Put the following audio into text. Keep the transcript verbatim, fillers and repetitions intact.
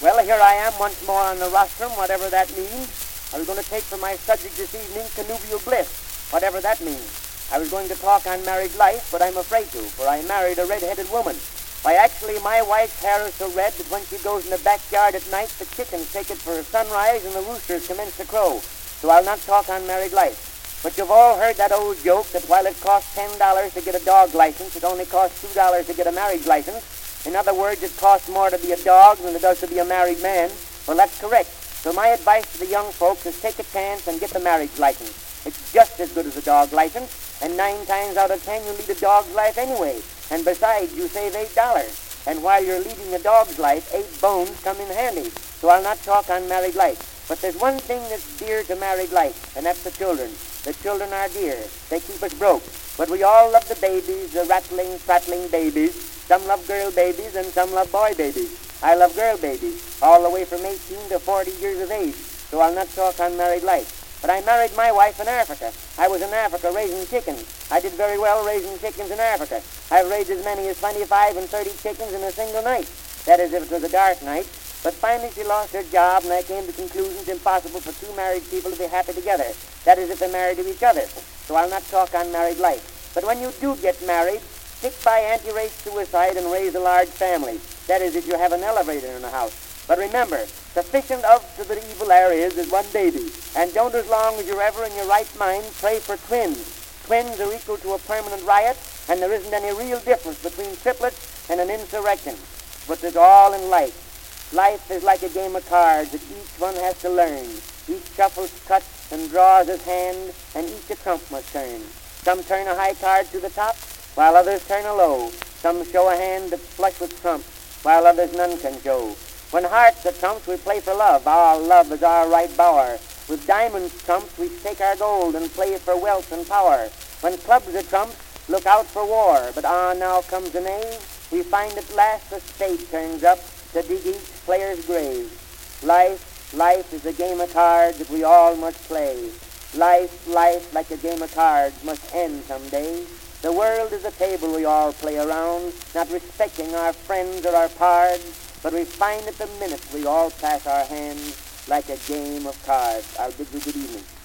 Well, here I am once more on the rostrum, whatever that means. I was going to take for my subject this evening connubial bliss, whatever that means. I was going to talk on married life, but I'm afraid to, for I married a red-headed woman. Why, actually, my wife's hair is so red that when she goes in the backyard at night, the chickens take it for sunrise and the roosters commence to crow. So I'll not talk on married life. But you've all heard that old joke that while it costs ten dollars to get a dog license, it only costs two dollars to get a marriage license. In other words, it costs more to be a dog than it does to be a married man. Well, that's correct. So my advice to the young folks is take a chance and get the marriage license. It's just as good as a dog license, and nine times out of ten you lead a dog's life anyway. And besides, you save eight dollars. And while you're leading a dog's life, eight bones come in handy. So I'll not talk on married life. But there's one thing that's dear to married life, and that's the children. The children are dear. They keep us broke. But we all love the babies, the rattling, prattling babies. Some love girl babies and some love boy babies. I love girl babies, all the way from eighteen to forty years of age. So I'll not talk on married life. But I married my wife in Africa. I was in Africa raising chickens. I did very well raising chickens in Africa. I've raised as many as twenty-five and thirty chickens in a single night. That is, if it was a dark night. But finally she lost her job, and I came to the conclusion it's impossible for two married people to be happy together. That is, if they're married to each other. So I'll not talk on married life. But when you do get married, stick by anti-race suicide and raise a large family. That is, if you have an elevator in the house. But remember, sufficient of to the evil there is is one baby. And don't, as long as you're ever in your right mind, pray for twins. Twins are equal to a permanent riot, and there isn't any real difference between triplets and an insurrection. But there's all in life. Life is like a game of cards that each one has to learn. Each shuffles, cuts, and draws his hand, and each a trump must turn. Some turn a high card to the top, while others turn a low. Some show a hand that's flush with trumps, while others none can show. When hearts are trumps, we play for love. Our love is our right bower. With diamonds trumps, we stake our gold and play for wealth and power. When clubs are trumps, look out for war. But on now comes the knave. We find at last the spade turns up to dig each player's grave. Life, life is a game of cards that we all must play. Life, life, like a game of cards, must end someday. The world is a table we all play around, not respecting our friends or our pards, but we find at the minute we all pass our hands like a game of cards. I'll bid you good evening.